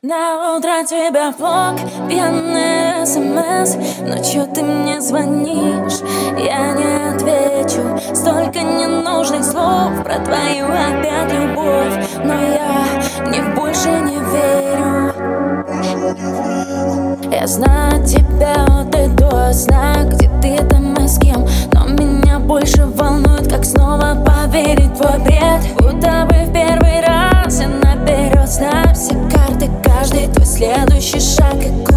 На утро тебя влог, пьяный СМС. Ночью ты мне звонишь, я не отвечу. Столько ненужных слов про твою опять любовь, но я в них больше не верю. Я знаю тебя от и до, знаю, где ты там и с кем, но меня больше волнует, как снова поверить в твой бред. Будто бы в первый раз я наперед знаю все карты, каждый твой следующий шаг.